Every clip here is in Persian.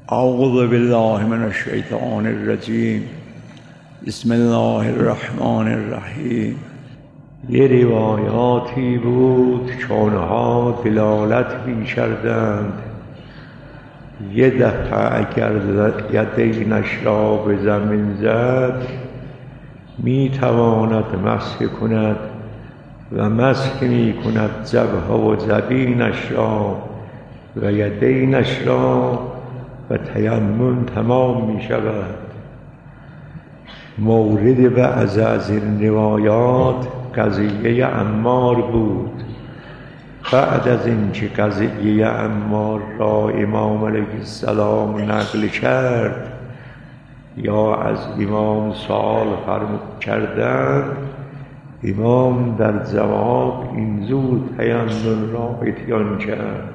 اعوذ بالله من الشیطان الرجیم. بسم الله الرحمن الرحیم. یه روایاتی بود چونها دلالت می کردند یه دفعه اگر یدینش را به زمین زد می تواند مسح کند و مسح می کند جبهه و جبینش را و یدینش را و تیمم تمام می شود. مورد بعض از این روایات قضیه عمار بود. بعد از اینکه قضیه عمار را امام علیه السلام نقل کرد یا از امام سوال کردند، امام در جواب این زود تیمم را اتیان کرد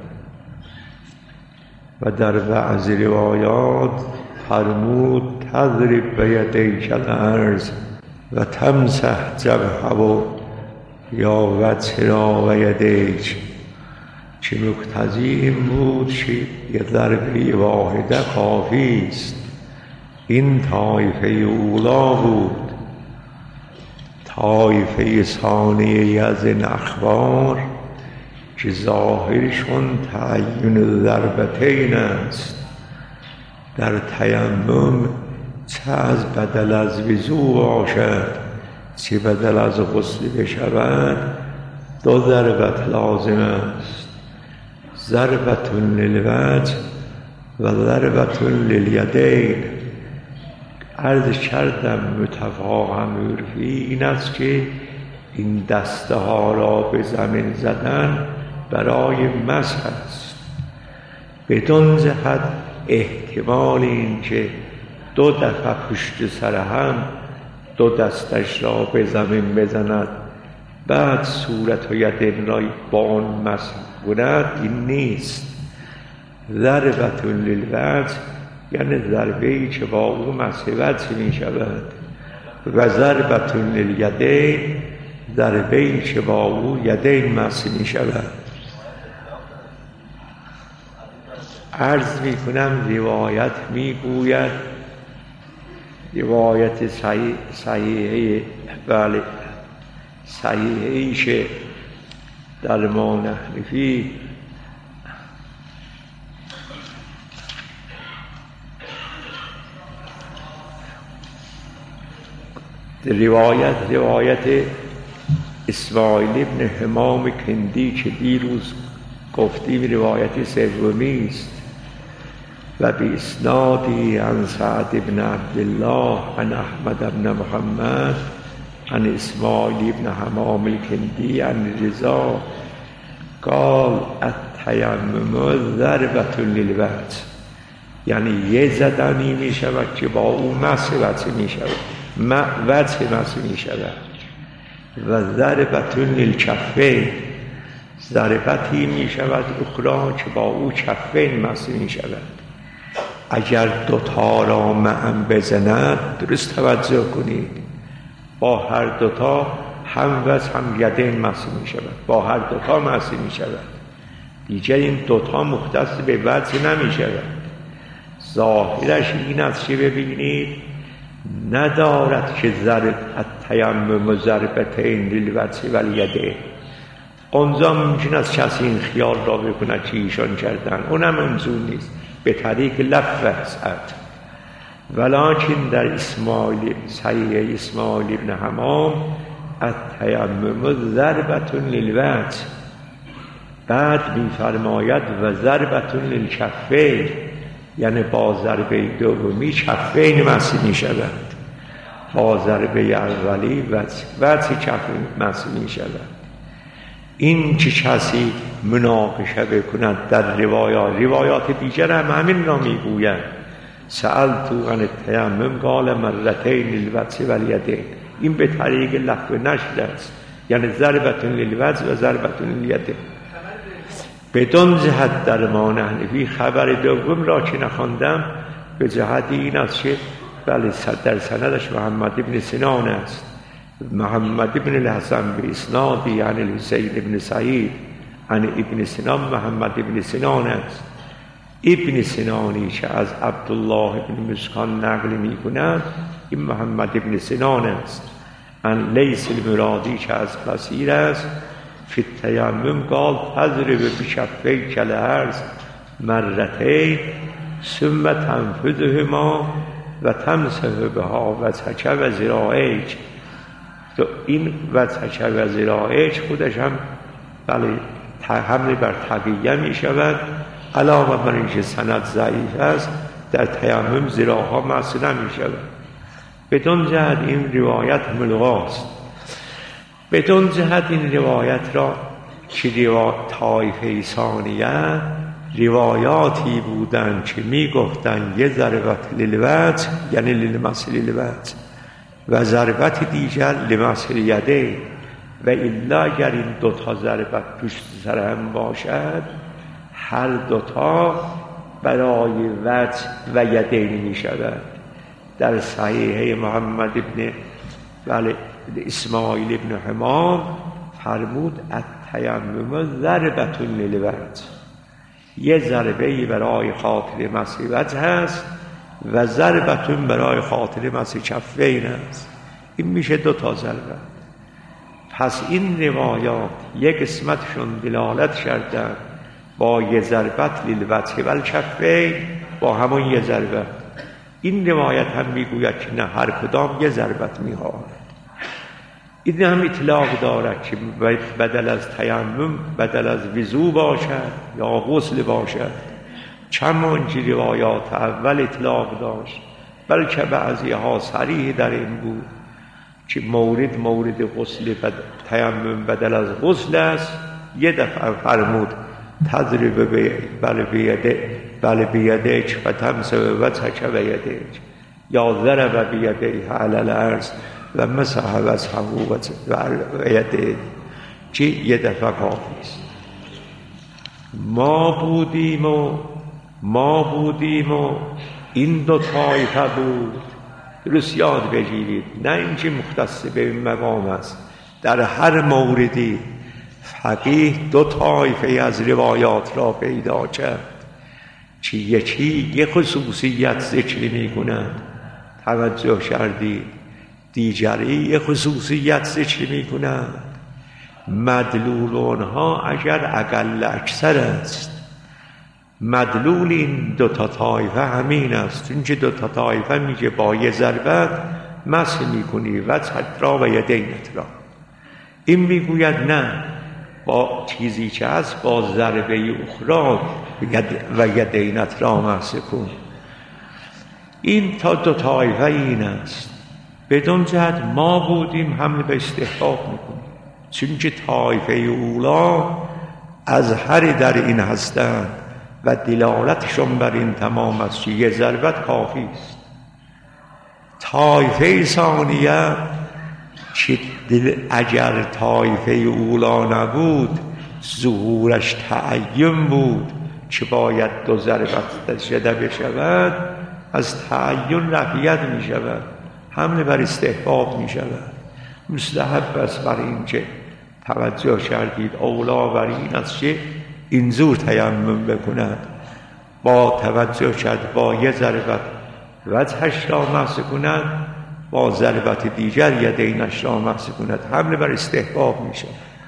و در بعض روایات فرمود تضرب بیدیک الارض و تمسح جبهه یا وجه را و یدیک، که مقتضی این بود که یه ضربه واحده کافی است. این طایفه اولا بود. طایفه ثانیه از این اخبار که ظاهرشون تعیین ضربتین است، در تیمم چه از بدل از وضو باشد چه بدل از غسل بشود، دو ضربت لازم است. ضربت للوجه و ضربت للیدین. عرض کردم متفاهم عرفی این است که این دسته ها را به زمین زدن برای مسح است. بدون جهت احتمال این که دو دفعه پشت سر هم دو دستش را به زمین بزند بعد صورت و یدین را با آن مسح کند، این نیست. ضربت للوجه یعنی ضربه‌ای که با او مسح وجه می شود و ضربت للیدین ضربه‌ای که با او یدین مسح می شود. عرض می کنم روایت می گوید، روایت صحیحه بله صحیحه‌ای که در ما نحنفی روایت اسماعیل ابن حمام کندی که دیروز گفتیم روایت سومی است و به اسنادی عن سعد ابن عبدالله عن احمد ابن محمد عن اسماعیل ابن حمام الکندی عن رضا قال التیمم ضربة للوجه، یعنی یه زدنی می شود که با او مسح وجه می شود، وجه مسح می شود. و ضربة للکفین ضربتی می شود اخرى که با او کفین مسح می شود. اگر دوتا را معا بزند، درست توجه کنید، با هر دوتا هم وجه هم یدین مسح می شود، با هر دوتا مسح می شود. دیگر این دوتا مختص به وجه نمی شود. ظاهرش این است که ببینید ندارد که التیمم ضربتین للوجه و الیدین. اونجا ممکن است کسی این خیال را بکند که ایشان کردن، اونم منظور نیست، به طریق لفظ است. ولکن در صحیح اسماعیل ابن حمام التیمم ضربة للوجه، بعد می‌فرماید و ضربة للکفین، یعنی با ضربه دومی کفین مسح می‌شود، با ضربه اولی وجه کفین مسح می‌شود. این که کسی مناقشه بکند در روایات دیگر هم همین را میگویند. سألتو عن التیمم قال مرتین للوجه و الیدین. این به طریق لفظ نشر است، یعنی ضربة للوجه و ضربة للیدین. بدون جهت در ما نحنفی خبر دوم را که نخواندم به جهت این است که بله در سندش محمد ابن سنان است، محمد ابن الحسن به اسنادی یعنی حسین ابن سعید عن ابن سنان محمد ابن سنان است. ابن سنانی که از عبدالله ابن مسکان نقل می کند این محمد ابن سنان است. ان لیس المرادی که از بصیر است فی التیمم قال تضرب بکفیک الارض مرتین ثم تنفذهما و تمسح بها وجهک و ذراعیک. تو این وجهک و ذراعیک خودش هم بله حمل بر تقیه می شود. علاوه بر اینکه سند ضعیف است در تیمم ذراعها مسح نمی شود. بدون جهت این روایت ملغاست. بدون جهت این روایت را که طایفه ثانیه روایاتی بودند که می گفتند یه ضربت للوجه یعنی للمسح للوجه و ضربت دیگر لمسح الیدین و الا اگر این دوتا ضربت پشت سر هم باشد هر دوتا برای وجه و یدین می شود. در صحیحه محمد ابن اسماعیل ابن حمام فرمود التیمم ضربة للوجه، یه ضربه برای خاطر مسح وجه است و ضربة برای خاطر مسح کفین است. این میشه دوتا ضربه. پس این روایات یک قسمتشون دلالت کردن با یه ضربت للوجه و الکفین با همون یه ضربه. این روایت هم میگوید که نه هر کدام یه ضربت میخواهد. این هم اطلاق دارد که بدل از تیمم بدل از وضو باشد یا غسل باشد. چند روایات اول اطلاق داشت بلکه بعضی ها صریح در این بود که مورد غسل تیمم بدل از غسل است. یه دفعه فرمود تضرب بل بیدیک و تمسح وجهک و یدیک یا ضرب بیدیه علی الارض و مسح وجهه و یدیه که یه دفعه کافی است. ما بودیم و این دو طایفه بود. درست یاد بگیرید، نه اینکه مختص به این مقام است. در هر موردی فقیه دو طایفه از روایات را پیدا کرد که یکی یک خصوصیت ذکر می کند، توجه کردید، دیگری یک خصوصیت ذکر می کند. مدلول اونها اگر اقل اکثر است، مدلول این دوتا طایفه همین است. چون که دوتا طایفه میگه با یه ضربت مسح میکنی وجهت را و یدینت را. این میگوید نه، با چیزی که هست با ضربه اخرى و یدینت را مسح کن. این تا دو طایفه این است. بدون جهت ما بودیم حمل به استحباب میکنیم، چون که طایفه اولا از هر در این هستند و دلالتشون بر این تمام است که یه ضربت کافی است. طایفه ثانیه که اگر طایفه اولا نبود ظهورش تعین بود که باید دو ضربت شده بشود، از تعین رفعیت می شود، حمل بر استحباب می شود. مستحب است بر این که توجه کردید اولا بر این است که اینجور تیمم بکند، با توجه کرد با یه ضربت وجهش را مسح کند، با ضربت دیگر یدینش را مسح کند، حمل بر استحباب می شود.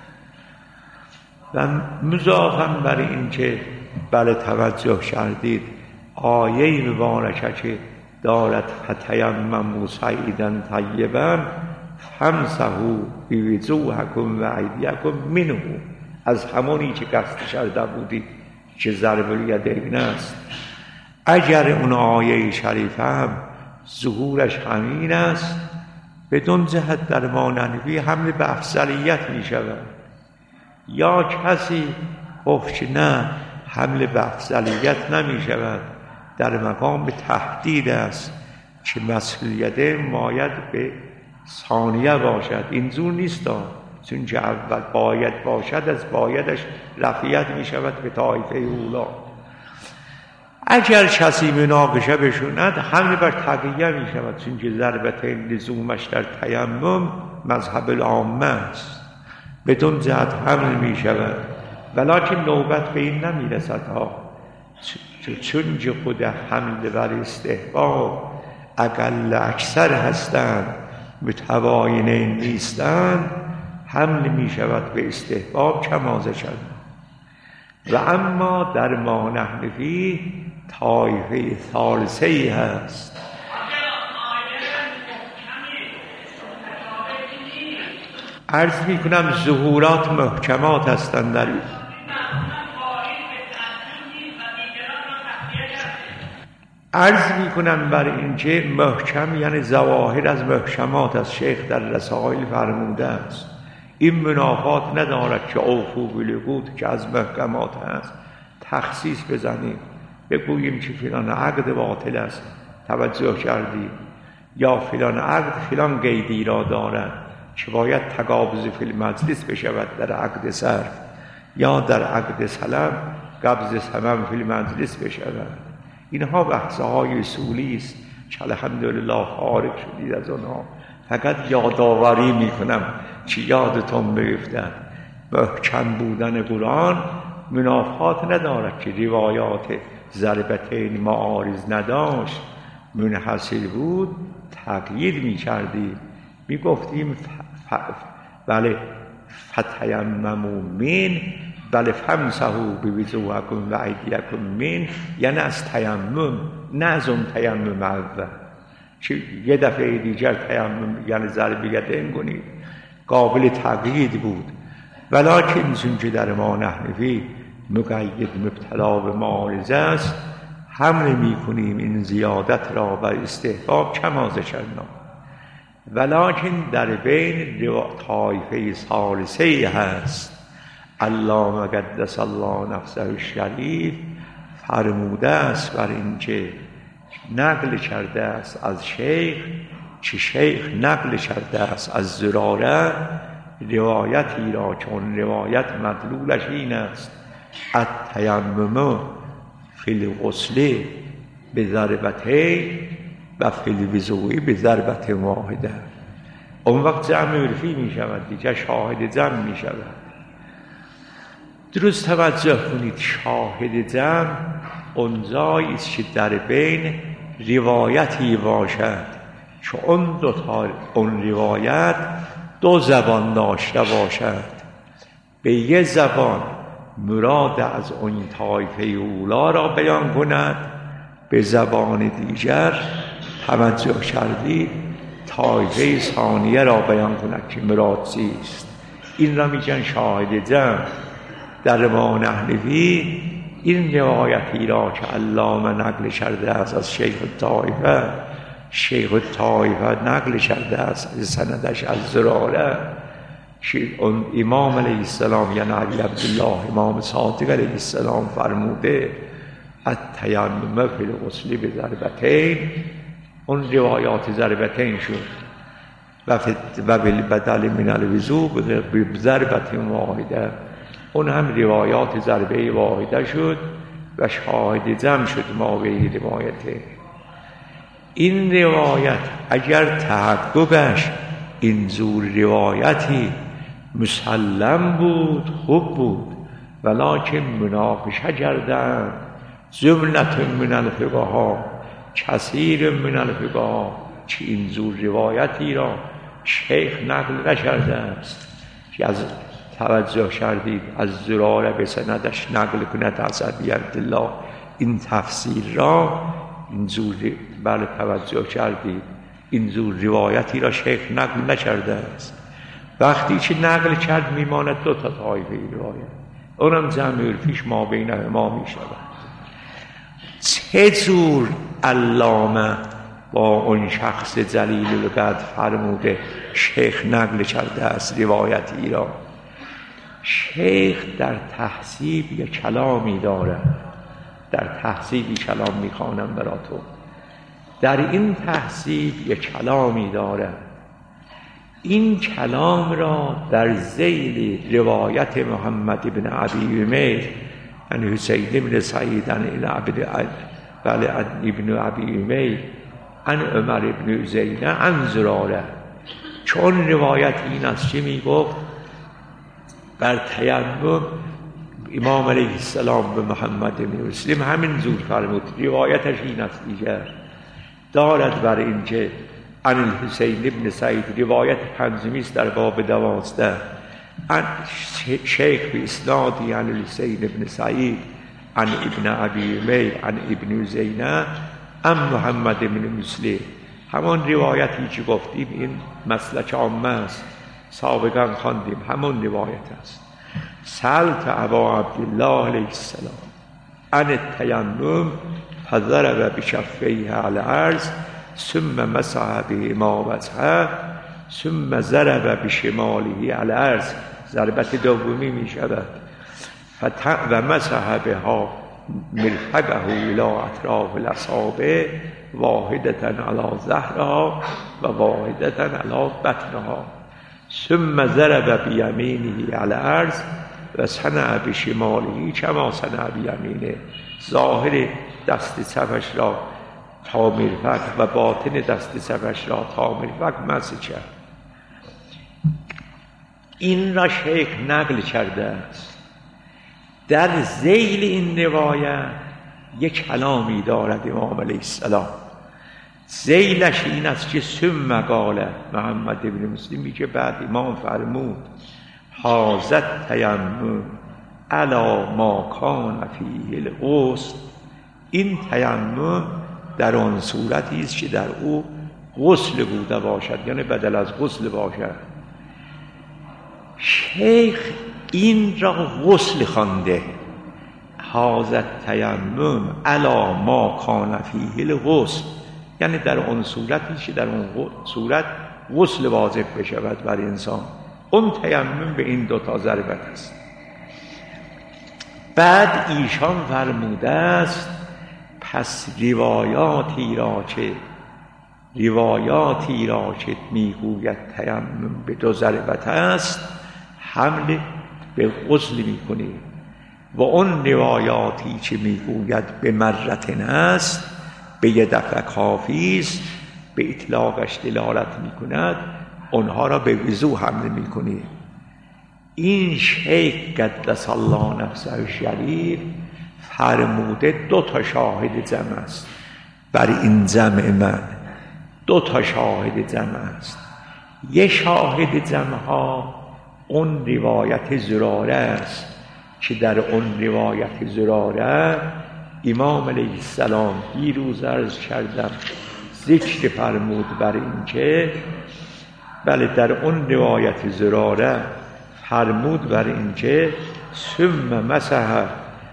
و مضافاً بر این که بله توجه کردید آیه مبارکه که دارد فتیمموا صعیدا طیبا فامسحوا بوجوهکم و ایدیکم منه، از همونی که قصد کرده بودید که ضرب الیدین است. اگر اون آیه شریفه هم ظهورش همین است، بدون جهت در ماننوی حمل به افضلیت می شود. یا کسی گفت که نه حمل به افضلیت نمی شود، در مقام تهدید است که مسح الیدین باید به ثانیه باشد. اینجور نیست، چون که اول باید باشد از بایدش رفعیت می شود به طایفه اولا. اگر کسی مناقشه بشوند حمل بر تقیه می شود، چون که ضربتین لزومش در تیمم مذهب العامه است، بدون جهت حمل می شود. ولیکن نوبت به این نمی رسد ها چون خود حمل بر استحباب اقل اکثر هستند متواینین نیستند، حمل می شود به استحباب کما ذکرنا. و اما در ما نحن فیه طایفه ثالثه‌ای هست. عرض می کنم ظهورات محکمات هستند در این. عرض می کنم بر اینکه محکم یعنی ظواهر از محکمات است. شیخ در رسائل فرموده است این منافات ندارد که اوفو بالعقود که از محکمات است تخصیص بزنیم بگوییم که فلان عقد باطل است، توجه کردید، یا فلان عقد فلان قیدی را دارد که باید تقابض فی المجلس بشود در عقد صرف، یا در عقد سلم قبض ثمن فی المجلس بشود. اینها بحث‌های اصولی است که الحمدلله فارغ شدید از آنها. فقط یادآوری میکنم که یادتون بیفتد محکم بودن قرآن منافات ندارد که روایات ضربتین معارض نداشت، منحصر بود تقیید میکردیم، میگفتیم بله فتیمموا من، بله فامسحوا بوجوهکم و ایدیکم من، یعنی از تیمم نه از اون تیمم اول که یه دفعه دیگر تیمم یعنی ضرب یدین کنید، قابل تقیید بود. ولکن چون که در ما نحن فی مقید مبتلا به معارضه است، حمل می کنیم این زیادت را بر استحباب کما ذکرنا. ولکن در بین طایفه ثالثه هست. علامه قدس الله نفسه الشریف فرموده است بر اینکه نقل کرده است از شیخ که شیخ نقل کرده است از زراره روایتی را، چون روایت مدلولش این است التیمم فی الغسل بضربتین و فی الوضوء بضربت واحده. اون وقت جمع عرفی می شود دیگه، شاهد جمع می شود. درست توجه کنید، شاهد جمع اونجایی است که در بین روایتی باشد که اون روایت دو زبان داشته باشد، به یه زبان مراد از اون طایفه اولا را بیان کند، به زبان دیگر توجه کردید طایفه ثانیه را بیان کند که مراد چیست. این را میگن شاهد جمع. در ما نحن فیه این روایتی را که علامه نقل کرده است از شیخ الطایفه، شیخ الطایفه نقل کرده است از سندش از زراره، اون امام علیه السلام یعنی علی عبدالله امام صادق علیه السلام فرموده التیمم فی الغسل بضربتین، اون روایات ضربتین شد و بالبدل من الوضوء بضربت واحده، اون هم روایات ضربه واحده شد و شاهد جمع شد ما به روایته. این روایت اگر تحققش این زور روایتی مسلم بود خوب بود، ولکن مناقشه کردند جملت من الفقها، کثیر من الفقها که این زور روایتی را شیخ نقل نکرده است که از توجه کردید از زراره به سندش نقل کند از ابی عبدالله این تفسیر را، این زور بله توجه کردید این زور روایتی را شیخ نقل نکرده است. وقتی که نقل کرد میماند دو تا طایفه روایت، اونم جمع عرفیش ما بینهما می شود. چه جور علامه با اون شخص جلیل القدر فرموده شیخ نقل کرده است روایتی را. شیخ در تحصیب یک کلامی دارد، در تحصیبی کلام میخوانم برا تو، در این تحصیب یک کلامی دارد. این کلام را در ذیل روایت محمد بن ابی امیر یعنی حسین بن سعید ابن ابی امیر عن عمر بن زینه عن زراره، چون روایت این است که میگفت بر تیمم امام علیه السلام به محمد بن مسلم همین زور فرمود. روایتش این است دیگر دارد بر اینکه عن الحسین ابن سعید، روایت پنجمی است در باب 12. شیخ به اسنادی عن الحسین ابن سعید عن ابن ابی امیر عن ابن زینه عن محمد بن مسلم. همان روایتی که گفتیم این مسلک عامه است، سابقا خواندیم، همون روایت است. سألت ابا عبدالله علیه السلام عن التیمم فضرب بکفیه علی الارض ثم مسح بهما وجهه ثم ضرب بشماله علی الارض. ضربت دومی می شود. و مسح بها مرفقه الی اطراف الاصابع واحدة علی ظهرها و واحدة علی بطنها ثم ضرب بیمینه علی الارض و صنع بشماله کما صنع بیمینه. ظاهر دست چپش را تا مرفق و باطن دست چپش را تا مرفق مسح کرد. این را شیخ نقل کرده است. در ذیل این روایت یک کلامی دارد امام علیه السلام. ذیلش این است که ثم قال محمد بن مسلم میگه بعد امام فرمود حاضت تیمم علی ما کان فیه الغسل. این تیمم در آن صورتی است که در او غسل بوده باشد، یعنی بدل از غسل باشد. شیخ این را غسل خوانده. حاضت تیمم علی ما کان فیه الغسل، یعنی در آن صورتی که در آن صورت غسل واجب بشود بر انسان. اون تیمم به این دوتا ضربت است. بعد ایشان فرموده است پس روایاتی را که میگوید تیمم به 2 ضربت است حمل به غسل میکنیم و اون روایاتی که میگوید به مرتين است به 1 دفعه کافی است، به اطلاقش دلالت میکند، اونها را به وضو حمل میکنیم. این شیخ قدس الله نفسه شریف فرموده 2 شاهد جمع است بر این جمع من. 2 شاهد جمع است. یه شاهد جمع ها اون روایت زراره است که در اون روایت زراره امام علیه السلام دیروز عرض کردم ذکر فرمود بر این که بله در اون روایت زراره فرمود بر این که ثم مسح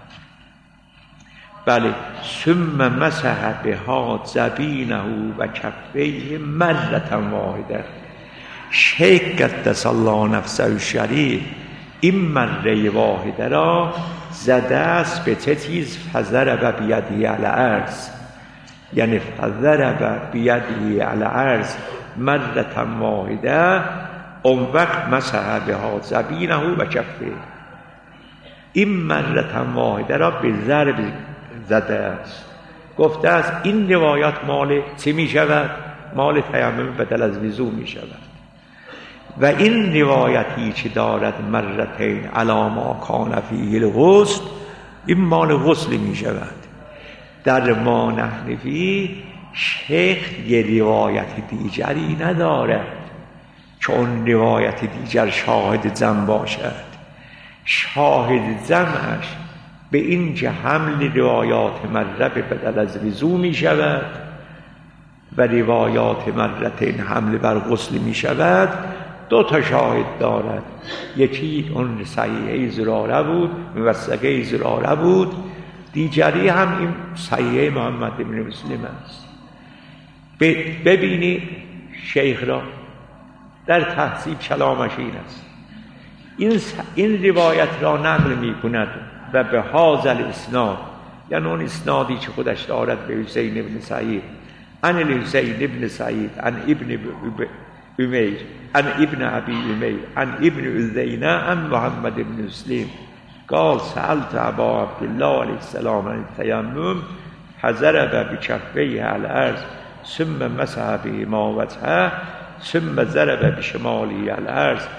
بها جبینه و کفیه مرة واحده. شیخ قدس الله نفسه شریف این مره واحده را زده است به چه چیز؟ فضرب بیده علی الارض، یعنی فضرب بیده علی الارض مرة واحده. اون وقت مسح بها جبینه و کفیه. این مرة واحده را به ضرب زده است. گفته است این روایت مال چه می شود؟ مال تیمم بدل از وضو می شود. و این روایتی که دارد مرتين علی ما کان فیه الغسل، این مال غسل می شود. در ما نحنفی شیخ یه روایت دیگری ندارد که اون روایت دیگر شاهد جمع باشد. شاهد جمعش به این که حمل روایات مره به بدل از وضو می شود و روایات مرتين حمل بر غسل می شود. 2 شاهد دارد. یکی اون صحیحه زراره بود، موثقه زراره بود. دیگری هم این صحیحه محمد بن مسلم است. ببینید شیخ را در تحصیل کلامش این است. این روایت را نقل می کند و به هذا الاسناد، یعنی اون اسنادی که خودش دارد به حسین ابن سعید عن الحسین ابن سعید عن ابن امیر عن ابن ابی امیر عن ابن زینه عن محمد بن مسلم قال سألت ابا عبدالله علیه السلام عن التیمم فضرب بکفیه علی الارض ثم مسح بهما وجهه ثم ضرب بشماله علی الارض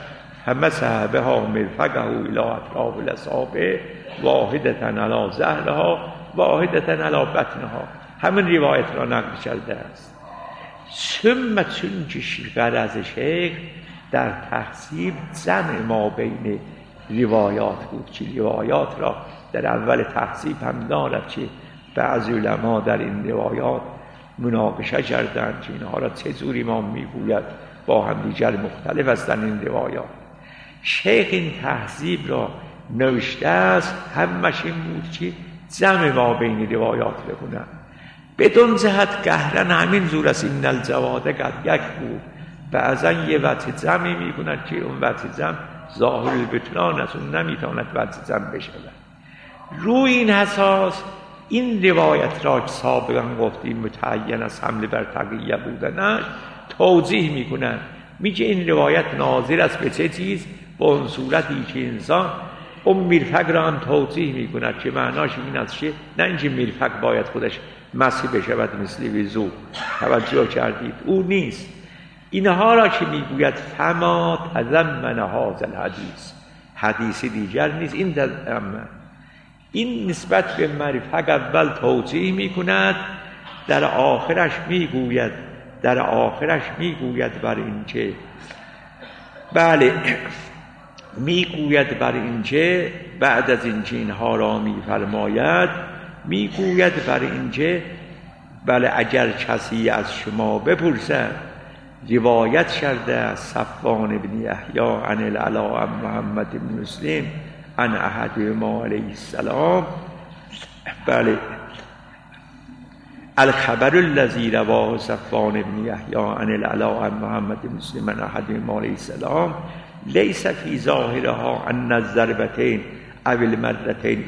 همه صحبه ها مرفقه الى اطراف الاصابع واحدتن علی ظهرها واحدتن علی بطنها. همین روایت را نقل کرده است. ثم چون که غرض شیخ در تحصیل جمع ما بین روایات بود که روایات را در اول تحصیل هم دارد که بعضی علما در این روایات مناقشه کردند که اینها را چه جوری ما میگوید، با هم دیگر مختلف هستند این روایات. شیخ این تهذیب را نوشته است همش این بود که جمع ما بین روایات بکنند. بدون جهت گهرن همین زور است این الجواد قد یک بود. بعضا یه وجه جمعی میکند که اون وجه جمع ظاهر البطلان است، اون نمیتواند وجه جمع بشود. روی این اساس این روایت را که سابقا گفتیم متعین از حمل بر تقیه بودنش توضیح میکنن. میگه این روایت ناظر است به چه چیز؟ به اون صورتی که انسان اون مرفق را هم توضیح میکند که معناش این است که نه اینکه مرفق باید خودش مسح بشود مثل وضو. توجه کردید؟ او نیست. اینها را که میگوید فما تضمن هذا الحدیث، حدیث دیگر نیست. این نسبت به مرفق اول توضیح میکند، در آخرش میگوید بر اینکه بله میگوید بر اینکه بعد از اینکه اینها را میفرماید میگوید بر اینکه بله اگر کسی از شما بپرسد روایت کرده از صفوان بن یحیی عن العلا عن محمد بن مسلم عن احدهما علیه السلام، بله الخبر الذی رواه صفوان بن یحیی عن العلا عن محمد بن مسلم عن احدهما علیه السلام لیس فی ظاهرها ان الضربتین او المرتين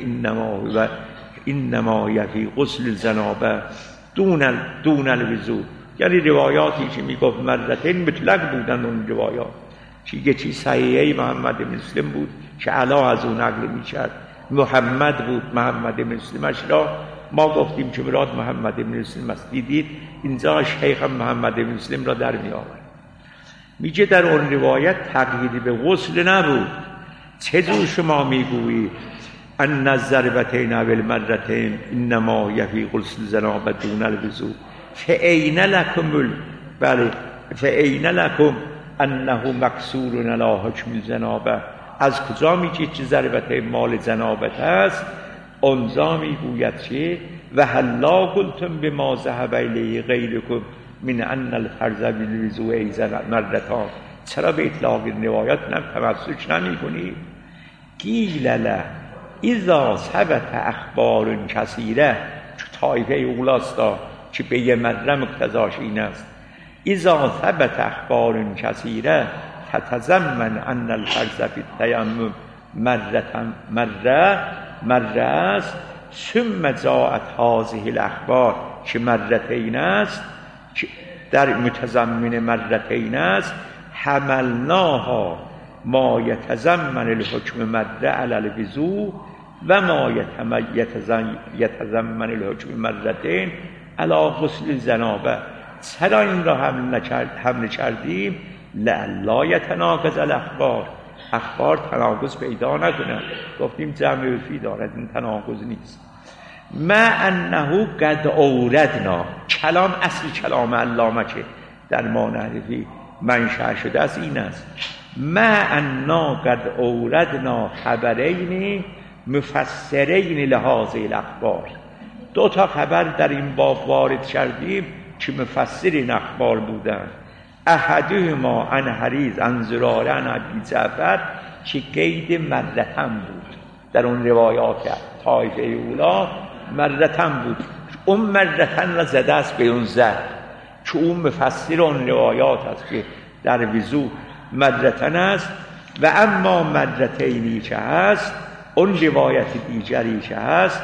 انما هي فی غسل الجنابه دون الوضوء. یعنی روایاتی که میگفت مرتين مطلق بودن اون روایات، چی صحیحه محمد بن مسلم بود که علا از اون نقل میکرد، محمد بود محمد بن مسلمش را ما گفتیم که مراد محمد بن مسلم است. دیدید اینجا شیخ محمد بن مسلم را در می آورد. میگه در اون روایت تقییدی به غسل نبود. چه جور شما میگویی ان الضربتين او المرتين انما یفی غسل الجنابه دون الوضوء فأین لکم بله فأین لکم انه مقصور علی حکم الجنابه. از کجا میگه که ضربت مال جنابت است؟ اونجا میگوید که و هلا قلتم بما ذهب الیه غیرکم من ان الفرض بالوضوء ایضا مرتان. چرا به اطلاق روایت تمسک نمیکنید؟ قیل له اذا ثبت اخبار کثیره، چه طایفه اولاستا که به یه مره مقتضاش این است، اذا ثبت اخبار کثیره تتضمن ان الفرض فی التیمم مره است ثم جاءت هذه الاخبار که مرتين است، که در متضمن مرتين است، حملناها ما یتضمن الحکم مره علی الوضوء و ما یتضمن الحکم مرتين علی غسل الجنابه. چرا این را حمل کردیم؟ لعلا یتناقض الاخبار، اخبار تناقض پیدا نکنه. گفتیم جمع فی دارد، این تناقض نیست. ما انه قد اوردنا، کلام اصل کلام علامه که در مانعرفی منشأ شده است این است، ما انا قد اوردنا خبرین مفسرین لهذه الاخبار. دو تا خبر در این باب وارد کردیم که مفسر این اخبار بودند. احدهما عن حریز عن زراره عن ابی جعفر که قید مرتن بود، در اون روایات طایفه اولا مرتن بود. اون مرتن را زده است به اون زد که اون مفسر اون روایات است که در وضو مرتن است. و اما مرتینی که هست اون روایت دیگری که هست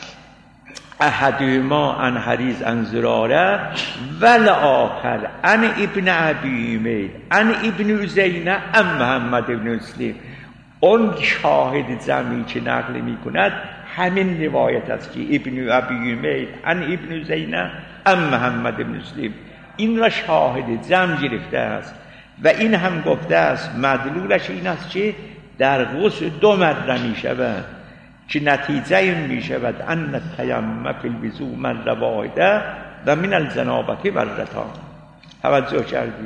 احدهما عن حریز عن زراره والآخر عن ابن ابی امیر عن ابن عزینه عن محمد بن مسلم. اون شاهد جمعی که نقل می کند همین روایت است که ابن ابی امیر عن ابن عزینه عن محمد بن مسلم. این را شاهد جمع گرفته است. و این هم گفته است مدلولش این است که در غسل 2 مرة می شود که نتیجه این می شود ان التیمم فی الوضوء مرة واحده و من الجنابة مرتان. توجه کردید؟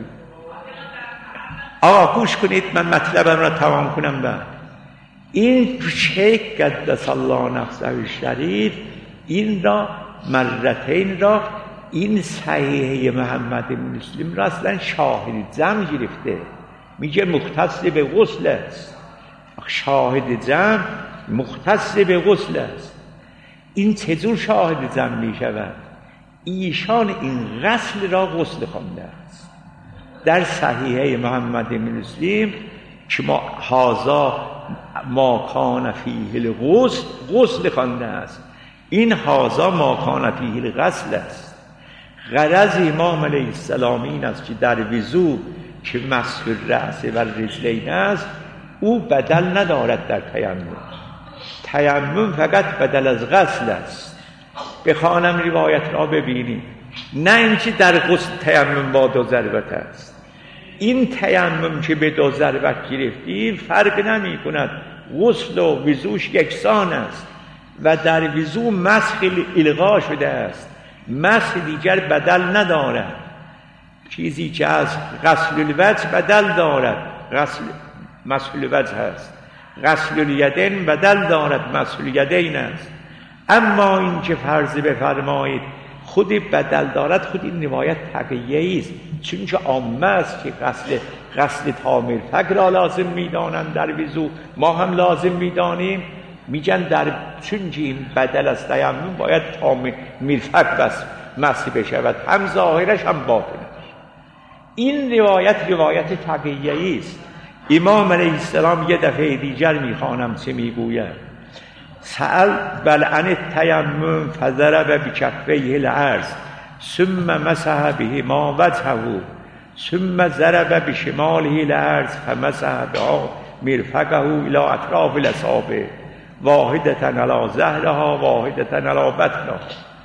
آقا گوش کنید من مطلبم را تمام کنم. بعد این شیخ قدس الله نفسه الشریف این را مرتین را این صحیحه محمد بن مسلم را اصلا شاهد جمع گرفته، میگه مختص به غسل است. شاهد جمع مختص به غسل است. این چجور شاهد جمع می شود؟ ایشان این غسل را غسل خوانده است در صحیحه محمد بن مسلم که ما کان فیه الغسل غسل خوانده است. این هازا ما کان فیه الغسل است. غرض امام علیه السلام این است که در وضو که مسح الرأس و الرجلین است او بدل ندارد در تیمم. تیمم فقط بدل از غسل است. بخوانم روایت را ببینید، نه اینکه در غسل تیمم با 2 ضربت است. این تیمم که به 2 ضربت گرفتیم فرق نمی کند، غسل و وضوش یکسان است و در وضو مسح الغا شده است. مسح دیگر بدل ندارد. چیزی که از غسل الوجه بدل دارد غسل مسح الوجه است، غسل الیدین بدل دارد مسح الیدین است. اما این که فرض بفرمایید خود بدل دارد، خود این روایت تقیه‌ای است، چون که عامه است که غسل تامل فک را لازم می‌دانند در وضو، ما هم لازم می‌دانیم. میگن چون که این بدل از تیمم باید تامل مرفق بس مسح بشود، هم ظاهرش هم باطنش. این روایت تقیه‌ای است. امام علیه السلام یه دفعه دیگر میخوانم چه میگوید. سأل بل عن التیمم فضرب بکفیه الارض ثم مسح بهما وجهه ثم ضرب بشماله الارض فمسح بها مرفقه الى اطراف الاصابع واحدة علی ظهرها واحدة علی بطنها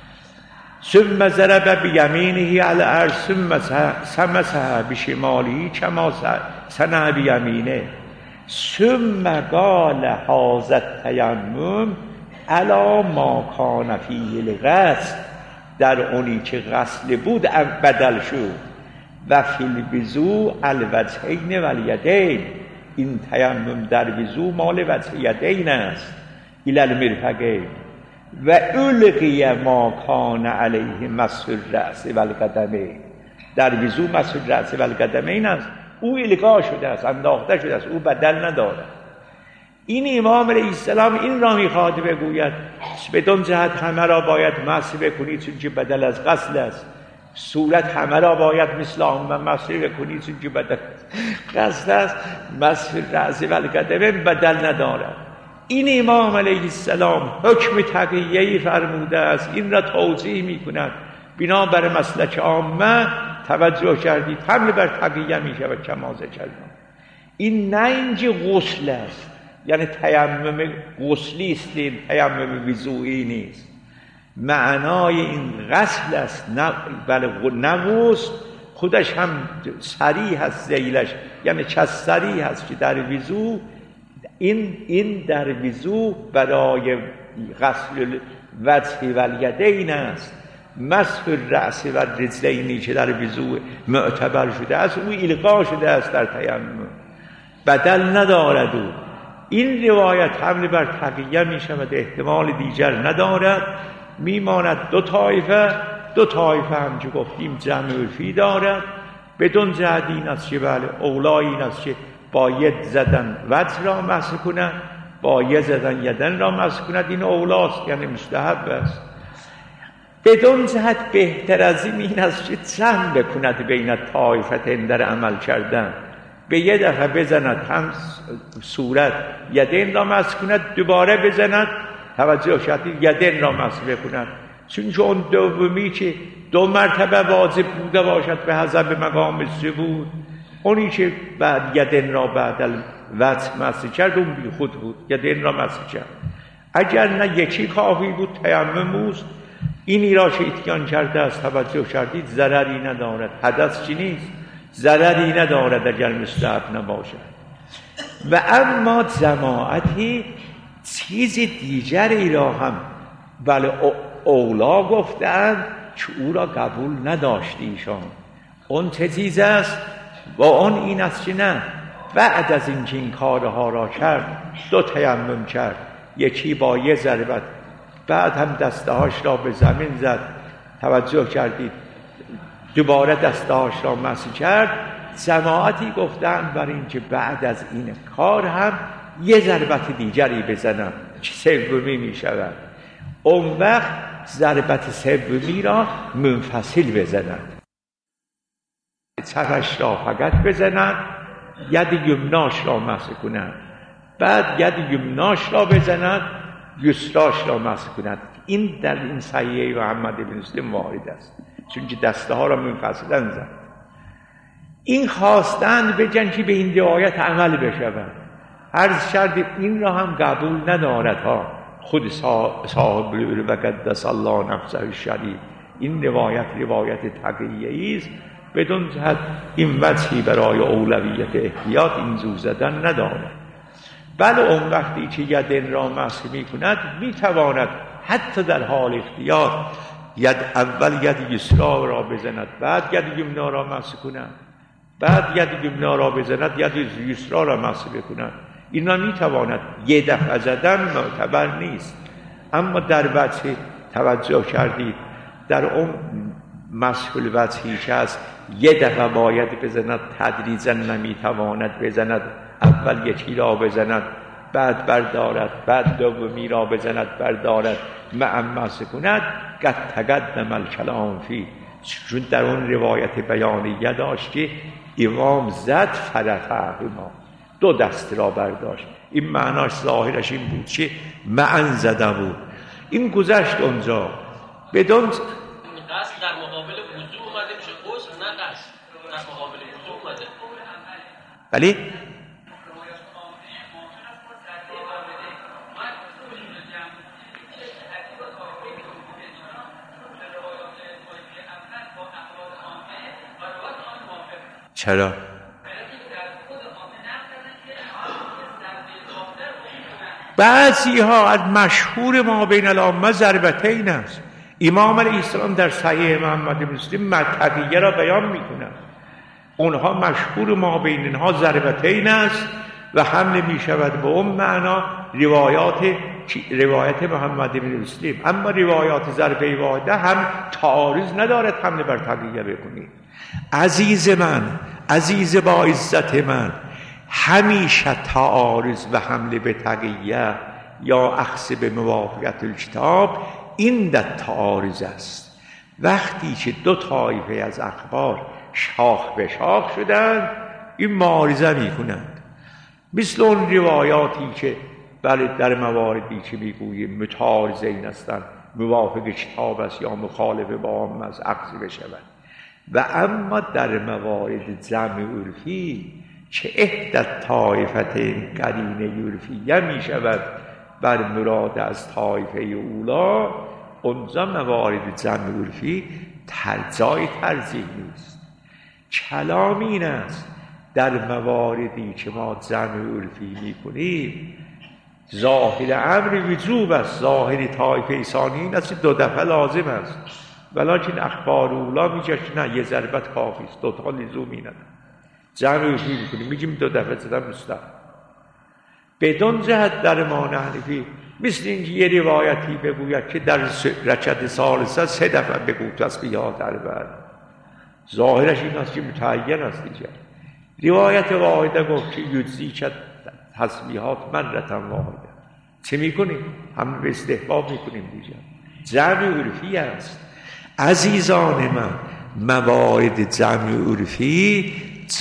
ثم ضرب بیمینه علی الارض ثم مسح بشماله کما صنع بیمینه ثم قال هذا التیمم علی ما کان فیه الغسل، در اونی که غسل بود بدل شد. و فی الوضوء الوجهین و الیدین، این تیمم در وضو مال وجه یدین است الی المرفقین. و القی ما کان علیه مسح الرأس و القدمین، در وضو مسح الرأس و القدمین است، او القا شده است، انداخته شده است، او بدل ندارد. این امام علیه السلام این را میخواد بگوید بدون جهت همه را باید مسح بکنید چون که بدل از غسل است، صورت همه را باید مثل آن مسح بکنید چون که بدل غسل است، مسح الرأس و القدمین بدل ندارد. این امام علیه السلام حکم تقیه‌ای فرموده است، این را توضیح میکند بنابر مسلک عامه. توجه کردید حمل بر تقیه میشود کما ذکرنا. این نه اینکه غسل است، یعنی تیمم غسلی است، این تیمم وضوئی نیست. معنای این غسل است، نه غسل خودش هم صریح است، ذیلش یعنی چه صریح است که در وضو این در وضو برای غسل وجه و الیدین است. مسح الرأس و الرجلین که در وضو معتبر شده است، او القا شده است در تیمم، بدل ندارد. او این روایت حمل بر تقیه می شود، احتمال دیگر ندارد. میماند دو طایفه هم که گفتیم جمع فی دارد. بدون جهت این است که بله اولای این است که با ید زدن وجه را مسح کند، با ید زدن یدن را مسح کند، این اولاست، یعنی مستحب است. بدون جهت بهتر از این است که جمع بکند بین طایفتین در عمل کردن، به یه دفعه بزند هم صورت یدین را مسح کند، دوباره بزند توجه شدید یدین را مسح بکند، چون که اون دومی که 2 مرتبه واجب بوده باشد به حسب مقام ثبوت، اونی که بعد یدین را بعد وجه مسح کرد اون بی خود بود، یدین را مسح کرد. اگر نه یکی کافی بود تیمم است. اینی را که اتیان کرده است توجه کردید ضرری ندارد. حدث چی نیست، ضرری ندارد اگر مستحب نباشد. و اما جماعتی چیز دیگری را هم بله اولا گفتند که او را قبول نداشت ایشان. اون چه چیز است؟ و اون این است که نه، بعد از اینکه این کارها را کرد 2 تیمم کرد، یکی با یه ضربت، بعد هم دستهاش را به زمین زد، توجه کردید دوباره دستهاش را مسح کرد. جماعتی گفتند برای اینکه بعد از این کار هم یه ضربت دیگری بزنم که سومی می شود، اون وقت ضربت سومی را منفصل بزنند، چپش را فقط بزنند، ید یمناش را مسح کنند، بعد ید یمناش را بزنند، یسراش را مسح کنند. این در این صحیح محمد بن مسلم وارد است، چون که دسته ها را منفصلا زد. این خواستند بگن که به این روایت عمل بشود، هر شرط این را هم قبول ندارد ها. خود صاحب و قدس الله نفسه الشریف این روایت تقیه است، بدون جهت این وجهی برای اولویت احتیاط این زو زدن ندارد. بله اون وقتی که یدین را مسح می کند می تواند حتی در حال اختیار اول ید یسرا را بزند، بعد ید یمنا را مسح کند، بعد ید یمنا را بزند، ید یسرا را مسح بکند. اینا می تواند، یه دفعه زدن معتبر نیست. اما در وجه توجه کردید در اون مسح الوجهی که است یه دفعه باید بزند، تدریجا نمی تواند بزند، اول یکی را بزند بعد بردارد، بعد دومی را بزند بردارد، مسح کند. قد تقدم الکلام فی، چون در اون روایت بیانیه داشت که امام زد فرفعهما، 2 دست را برداشت. این معناش ظاهرش این بود که معن زده بود. این گذشت اونجا بدون قصد در مقابل وضو اومده میشه، غسل نه قصد در مقابل وضو اومده. بله چرا؟ بعضی ها از مشهور ما بین العامه ضربتین است. امام علیه السلام در صحیح محمد مسلم تقیه را بیان میکنند، اونها مشهور ما بین اینها ضربتین است و حمل می شود به اون معنا روایت محمد بن مسلم. اما روایات ضربه واحده هم تعارض ندارد حمل بر تقیه بکنید. عزیز من، عزیز با عزت من، همیشه تعارض و حمله به تقیه یا اخذ به موافقت الکتاب این در تعارض است. وقتی که 2 طایفه از اخبار شاخ به شاخ شدند این معارضه می کنند، مثل اون روایاتی که بله در مواردی که میگوییم متعارضین هستند، موافق کتاب است یا مخالف با عام است اخذ بشود. و اما در موارد جمع عرفی که احدى طایفتین قرینه عرفیه می شود بر مراد از طایفه اولا، اونجا موارد جمع عرفی جای ترجیح نیست. کلام این است در مواردی که ما جمع عرفی می کنیم ظاهر امر وجوب است، ظاهر طایفه ثانی این است 2 دفعه لازم است، ولیکن اخبار اولا میگه نه یه ضربت کافی است، 2 تا لزومی نداره. جمع عرفی میکنیم میگیم 2 دفعه زدن مستحب. بدون جهت در ما حنفی مثل اینکه یه روایتی بگوید که در رکعت ثالثه 3 دفعه بگو تسبیحات اربعه، ظاهرش این است که متعین است دیگه. روایت واحده گفت که یجزی که تسبیحات مرتن واحده، چه میکنیم؟ هم به استحباب میکنیم دیگه. جمع عرفی است. عزیزان من، موارد جمع عرفی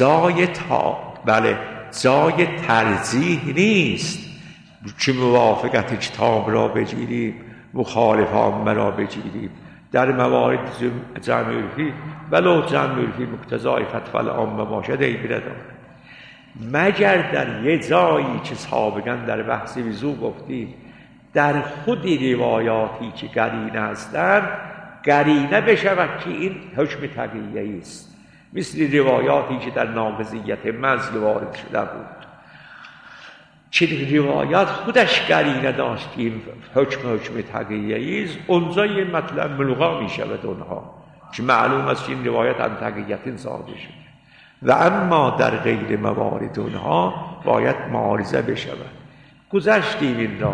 جای ترجیح نیست که موافقت کتاب را بگیریم مخالف عامه را بگیریم. در موارد جمع عرفی ولو جمع عرفی مقتضای فتوی العامه باشد عیبی ندارد، مگر در یه جایی که سابقا در بحث وضو گفتیم در خود روایاتی که قرینه هستند قرینه بشود که این حکم تقیه است. مثل روایاتی که در ناقضیت مزل وارد شده بود. چه روایات خودش قرینه داشت که این حکم تقیه‌ای است، اونجا یه مطلب ملغا می شود اونها، که معلوم است که این روایت هم تقیه‌تی صادر شده و اما در غیر موارد اونها باید معارضه بشود. گذشتیم این را.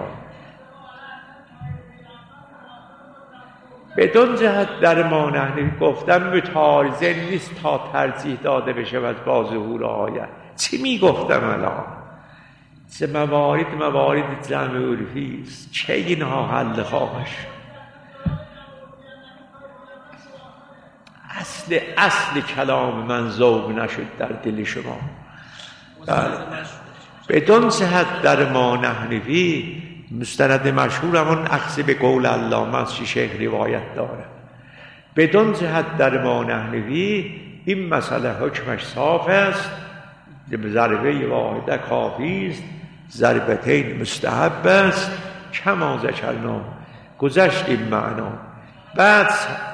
بدون جهت در ما نحن گفتم متعارضه نیست تا ترجیح داده بشود با ظهور آیت. چی می گفتم الان؟ چه موارد جمع عرفی است، چه اینها حل خواهش. اصل کلام من ذوب نشد در دل شما. بله. بدون جهت در ما نحنفی مستند مشهور همون اخذ به قول علامه است که شیخ روایت داره. بدون جهت در ما نحنفی این مسئله حکمش صاف است، ضربه واحده کافی است، ضربتین مستحب است، کما ذکرنا. گذشت این معنا. بعد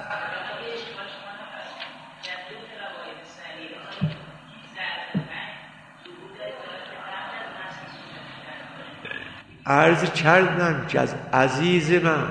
عرض کردم که از عزیز من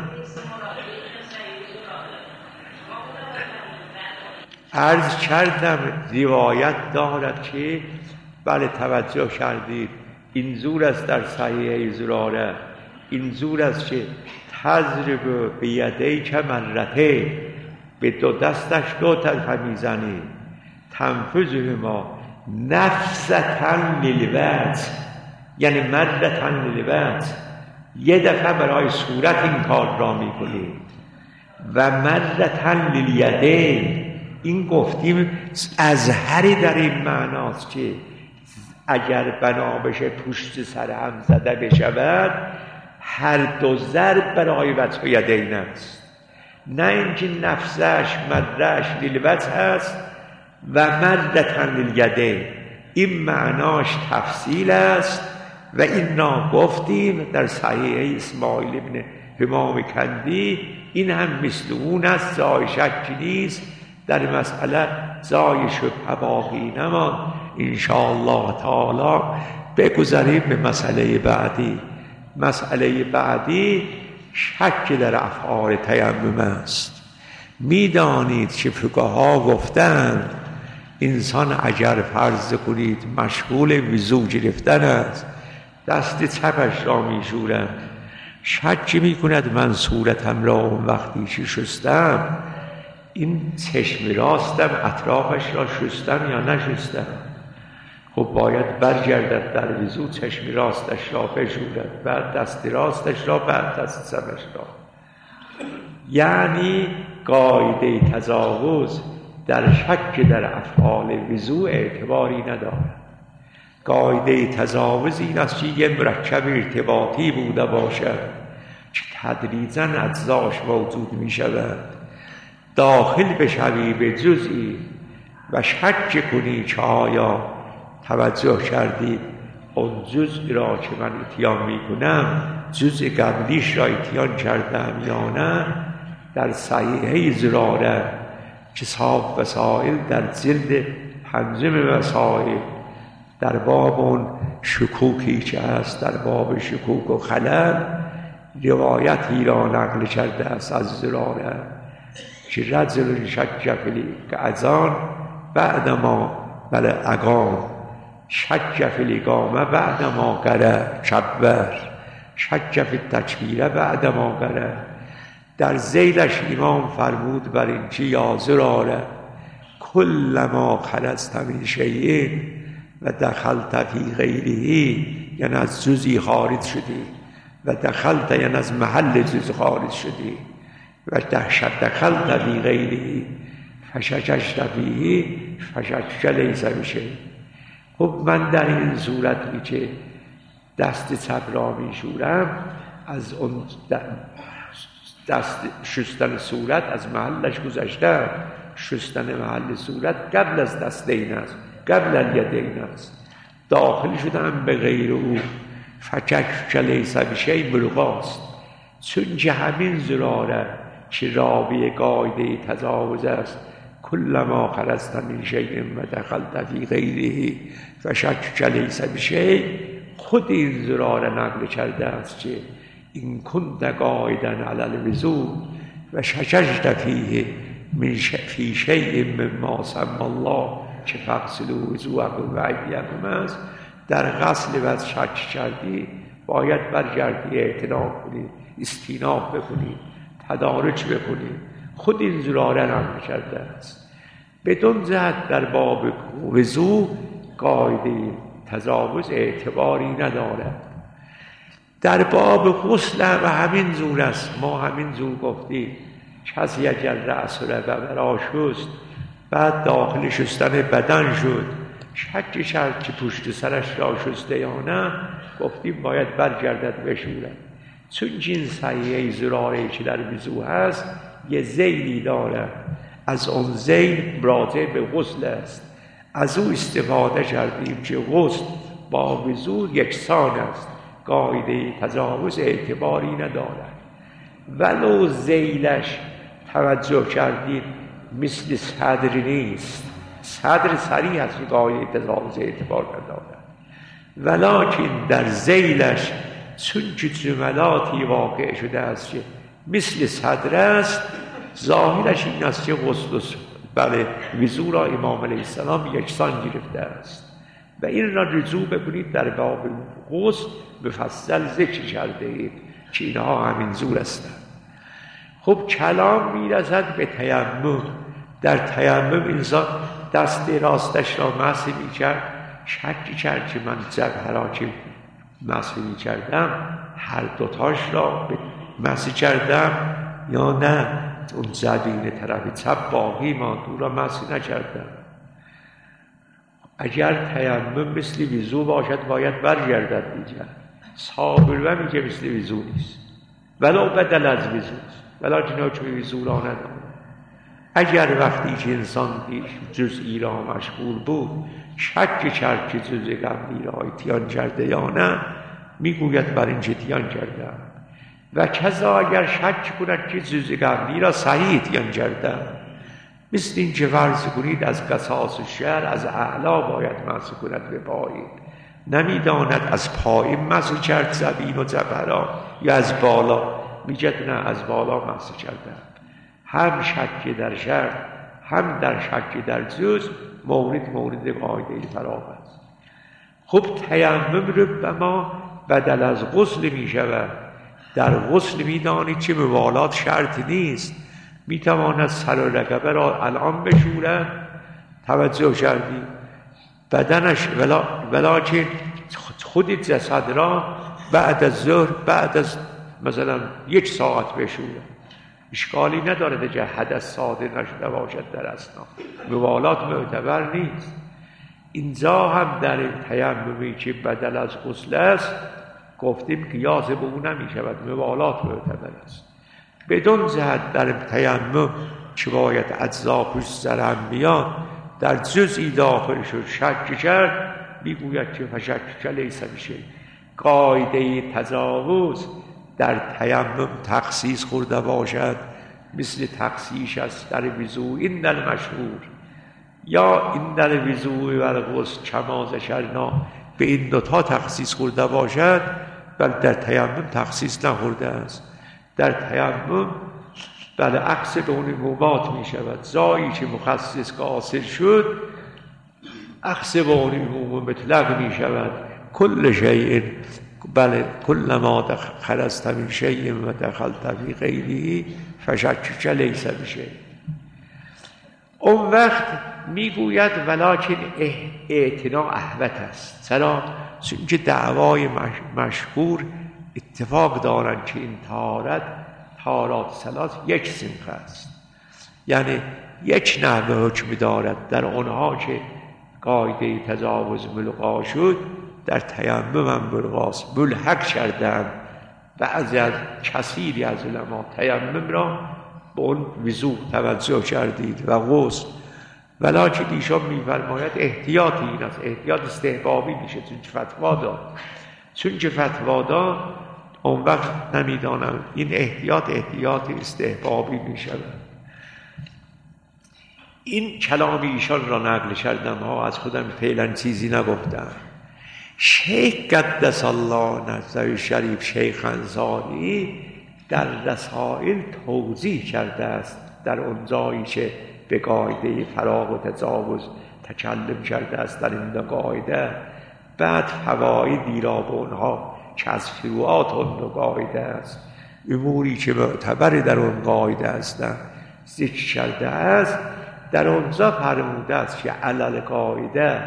عرض کردم روایت دارد که بله توجه کردید این زور است در صحیح زراره، این زور است که تضرب بیدیک مرته، به دو دستش دو طرفه میزنی، تنفذهما نفسة للوجه، یعنی مرة للوجه، یه دفعه برای صورت این کار را میکنید و مرة للیدین. این گفتیم اظهری در این معناست که اگر بنا بشه پشت سر هم زده بشود هر دو ضرب برای وجه یدین است، نه اینکه نفسش مرش للوجه است و مرة للیدین. این معناش تفصیل است و این را گفتیم در صحیح اسماعیل ابن همام کندی. این هم مثل اون است، جای شکی نیست در مسئله، جای شبهه باقی نماند. انشاءالله تعالی بگذاریم به مسئله بعدی. مسئله بعدی شک در افعال تیمم است. میدانید که فقها گفتند انسان اگر فرض کنید مشغول وضو گرفتن است، دست چپش را میشورد، شک میکند من صورتم را اون وقتی که شستم این چشم راستم اطرافش را شستم یا نشستم. خب باید برگردد در وضو چشم راستش را بشورد، بعد دست راستش را، بعد دست چپش را. یعنی قاعده تجاوز در شک در افعال وضو اعتباری ندارد. قاعده تجاوز این است که یه مرکب ارتباطی بوده باشد که تدریجاً اجزاش موجود می شود، داخل بشوی به جزئی و شک کنی که آیا توجه کردید اون جزئی را که من اتیان می کنم جزء قبلیش را اتیان کردم یا نه. در صحیحه زراره که صاحب وسائل در جلد 5 وسائل در باب اون شکوکی که هست، در باب شکوک و خلل، روایتی را نقل کرده است از زراره که رجل شک فی الاذان بعد ما بل اقام، شک فی الاقامه بعد ما قرأ کبر، شک فی التکبیر بعد ما قرأ. در ذیلش امام فرمود بر این که یا زراره کل ما خلصت من شیء و دخلت فی غیره، یعنی از جزئی خارج شدی، و دخلت یعنی از محل جز خارج شدی، و دخلت فی غیره فشکشت فیه فشکش لیس بشیء. خب من در این صورتی که دست چپ را میشورم، از اون دست شستن صورت از محلش گذشتم. شستن محل صورت قبل از دستین است، قبل الیدین است. داخل شدم به غیر او، فکک لیس بشیء ملغاست. چون که همین زراره که راوی قاعده تجاوز است کلما خرجت من شیء و دخلت فی غیره فشکک لیس بشیء. خود این زراره نقل کرده است که این کنت قاعدا علی الوضوء و شککت فیه فی شیء مما سمی الله که فاغسلوا وجوهکم و ایدیکم است. در غسل وضو شک کردی باید برگردی، اعتناق کنی، استیناب بکنی، تدارج بکنی. خود این زراره نقل کرده است. بدون جهت در باب وضو قاعده تجاوز اعتباری ندارد. در باب غسل و همین زور است. ما همین زور گفتیم کسی اگر رأس و برا شست بعد داخل شستن بدن شد شک کرد که پشت سرش را شسته یا نه، گفتیم باید برگردد بشورد. چون این صحیحه زراره‌ای که در وضو هست یه ذیلی داره، از اون ذیل راجع به غسل است. از او استفاده کردیم که غسل با وضو یکسان است، قاعده تجاوز اعتباری ندارد. ولو ذیلش توجه کردید مثل صدر نیست، صدر صریح است که قاعده تجاوز اعتبار ندارد، ولکن در ذیلش چون که جملاتی واقع شده است که مثل صدر است، ظاهرش این است که غسل وضو را امام علیه السلام یکسان گرفته است و این را رجوع بکنید در باب غسل مفصل ذکر کرده اید که اینها همین زور هستند. خب کلام میرسد به تیمم. در تیمم انسان دست راستش را مسح میکرد، شک کرد که من جبهه را که مسح میکردم هر دوتاش را مسح کردم یا نه اون جبین طرف چپ باقی ماند او را مسح نکردم. اگر تیمم مثل وضو باشد باید برگردد دیگر. صابر و میگه مثل وضو نیست ولو بدل از وضو، ولکن چون وضو را ندارد. اگر وقتی که انسان جزئی را مشغول بود شک کرد که جزء قبلی را اتیان کرده یا نه، میگوید بر این اتیان کردم. و کذا اگر شک کند که جزء قبلی را صحیح اتیان کردم، مثل این که فرض کنید از قصاص شعر از اعلا باید مسح کند به پایین، نمیداند از پایین مسح کرد زبین و جبهه را یا از بالا، میگد نه از بالا مسح کردم. هم شک در شرط هم در شک در جز مورد قاعده فراغ است. خب تیمم ربما بدل از غسل می شود. در غسل می دانید که موالات شرط نیست، می تواند سر و رقبه را الان بشورد، توجه کردی بدنش ولکن خود جسد را بعد از ظهر بعد از مثلا 1 ساعت بشورد. اشکالی نداره که حدث صادر نشده باشد در اثنا، موالات معتبر نیست. اینجا هم در تیممی که بدل از غسل است گفتیم قیاس به او نمی شود، موالات معتبر است. بدون جهت در تیمم که باید اجزا پشت سر هم بیاد در جزئی داخل شد شک کرد، میگوید که فشکک لیس بشیء. قاعده تجاوز در تیمم تخصیص خورده باشد مثل تخصیص است در وضو این المشهور یا این در وضو و غسل کما ذکرنا به این دوتا تخصیص خورده باشد، بل در تیمم تخصیص نخورده است. در تیمم عکس دون مومات می شود، جایی که مخصص حاصل شد عکس دون مومات مطلق می شود. کل شیء بله کل ما خرجت من شیء و دخلت فی غیره فشکک لیس بشیء. اون وقت میگوید ولکن اعتنا احوط است. چرا؟ چون که دعوای مشهور اتفاق دارند که این طهارات ثلاث یک صنف است، یعنی یک نحوه حکم دارد. در آنها که قاعده تجاوز ملغا شد در تیمم هم ملغاست، ملحق کردند. بعضی از کثیری از علما تیمم را به اون وضو توجه کردید و غسل، ولکن ایشان می‌فرماید احتیاط این است، احتیاط استحبابی میشه چون که فتوا داد اون وقت نمیدانم این احتیاط استحبابی میشه. این کلام ایشان را نقل کردم ها، از خودم فعلا چیزی نگفتم. شیخ قدس الله نظر شریف، شیخ انصاری در رسائل توضیح کرده است، در اون جایی که به قاعده فراغ و تجاوز تکلم کرده است در این دو قاعده، بعد فوایدی را به اونها که از فروعات اون دو قاعده است، اموری که معتبر در اون قاعده هستند ذکر کرده است. در اونجا فرموده است که علل قاعده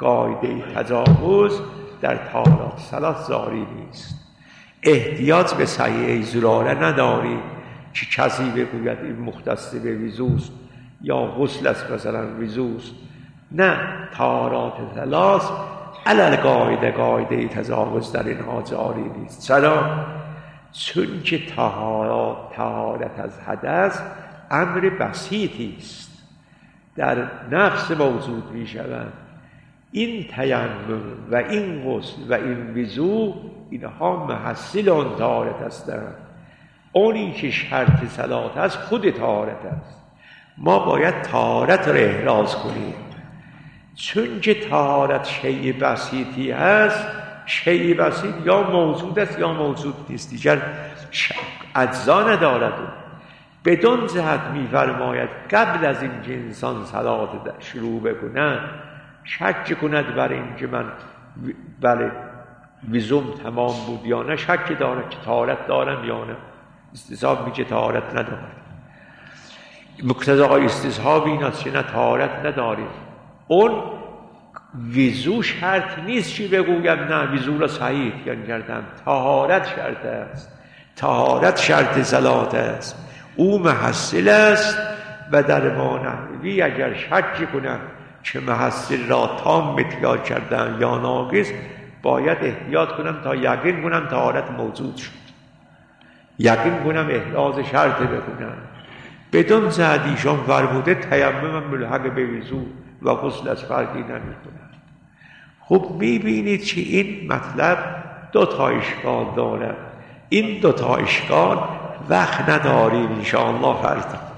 تجاوز در طهارات ثلاث جاری نیست. احتیاج به صحیح زراره نداری که کسی بگوید این مختص به وضوست یا غسل است مثلا وضوست. نه، طهارات ثلاث علل قاعده تجاوز در اینها جاری نیست. چرا؟ چون که طهارت از حدث امر بسیطی است، در نفس موجود می شود. این تیمم و این غسل و این وضو اینها محصل آن طهارت هستند. اونی که شرط صلات است خود طهارت است. ما باید طهارت را احراز کنیم، چون که طهارت شیء بسیطی است. شیء بسیط یا موجود است یا موجود نیست، دیگر اجزا ندارد. بدون جهت می‌فرماید قبل از این که انسان صلات شروع بکند شک کند بر این که من بله وضوم تمام بود یا نه، شک دارد که طهارت دارم یا نه. استصحاب میگه طهارت ندارم. مقتضای استصحاب این است که نه طهارت نداریم. اون وضو شرط نیست که بگویم نه وضو را صحیح کردم. طهارت شرط است. طهارت شرط صلات است. او محصل است و در مانوی اگر شک کنم که محصل را تام متیا کردن یا ناقص، باید احتیاط کنم تا یقین کنم طهارت موجود شد، یقین کنم احراز شرط بکنم. بدون جهت ایشان فرموده تیمم ملحق به وضو و غسل از فرقی نمی کنم. خب میبینید که این مطلب دو تا اشکال دارد. این دو تا اشکال وقت نداریم انشاءالله فردا.